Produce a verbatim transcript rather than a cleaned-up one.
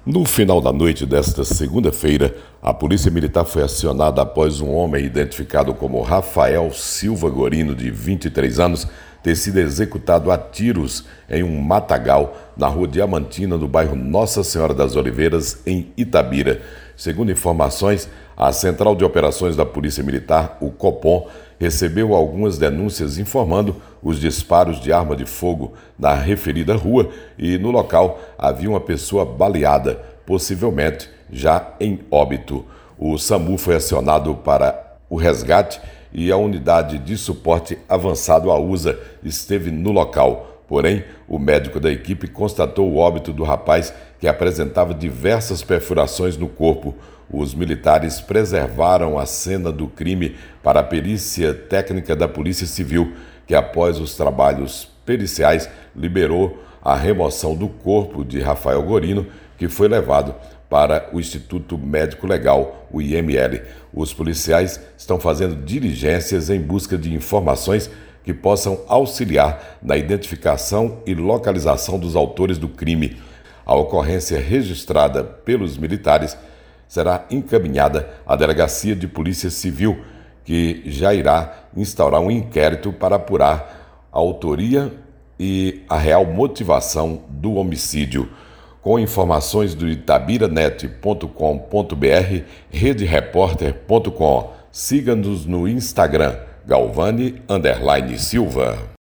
No final da noite desta segunda-feira, a Polícia Militar foi acionada após um homem identificado como Rafael Silva Gorino, de vinte e três anos, ter sido executado a tiros em um matagal na Rua Diamantina, no bairro Nossa Senhora das Oliveiras, em Itabira. Segundo informações, a Central de Operações da Polícia Militar, o Copom, recebeu algumas denúncias informando os disparos de arma de fogo na referida rua e no local havia uma pessoa baleada, possivelmente já em óbito. O SAMU foi acionado para o resgate e a unidade de suporte avançado A U S A esteve no local. Porém, o médico da equipe constatou o óbito do rapaz, que apresentava diversas perfurações no corpo. Os militares preservaram a cena do crime para a perícia técnica da Polícia Civil, que após os trabalhos periciais liberou a remoção do corpo de Rafael Gorino, que foi levado para o Instituto Médico Legal, o I M L. Os policiais estão fazendo diligências em busca de informações que possam auxiliar na identificação e localização dos autores do crime. A ocorrência registrada pelos militares será encaminhada à Delegacia de Polícia Civil, que já irá instaurar um inquérito para apurar a autoria e a real motivação do homicídio. Com informações do itabiranet ponto com ponto br, rede repórter ponto com. Siga-nos no Instagram, Galvani underline Silva.